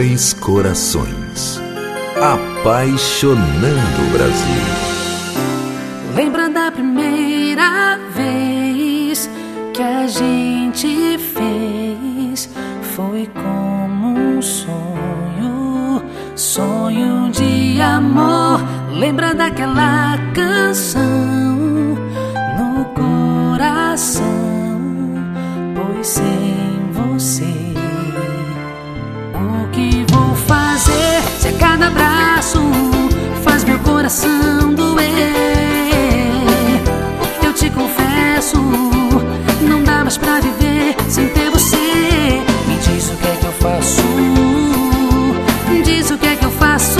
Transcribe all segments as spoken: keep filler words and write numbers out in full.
Dois Corações, apaixonando o Brasil. Lembra da primeira vez que a gente fez? Foi como um sonho, sonho de amor. Lembra daquela canção no coração? Pois sem você, o que vou fazer se a cada abraço faz meu coração doer? Eu te confesso, não dá mais pra viver sem ter você. Me diz o que é que eu faço, diz o que é que eu faço.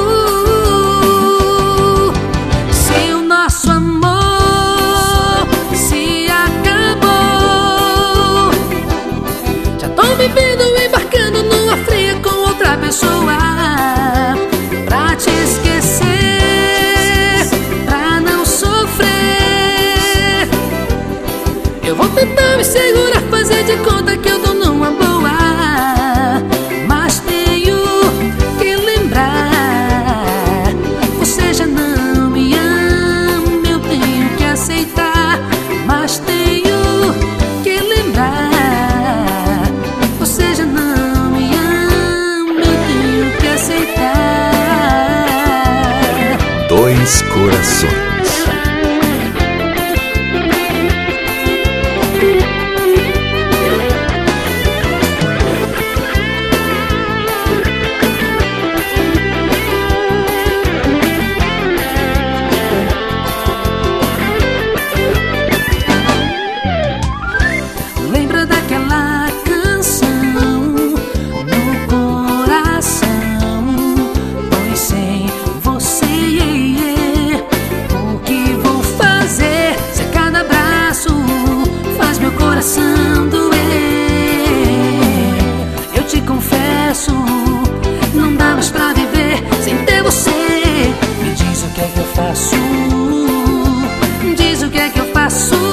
Se o nosso amor se acabou, já tô me vendo embarcando numa fria com outra pessoa, pra te esquecer, pra não sofrer. Eu vou tentar me segurar, fazer de conta que eu tô numa boa, mas tenho que lembrar, você já não me ama, eu tenho que aceitar. Mas tenho que lembrar, você já não me ama, eu tenho que aceitar. Dois Corações. Lembra daquela canção no coração? Pois sem você, o que vou fazer se a cada abraço faz meu coração doer? Eu te confesso, não dá mais pra viver sem ter você. Me diz o que é que eu faço, diz o que é que eu faço.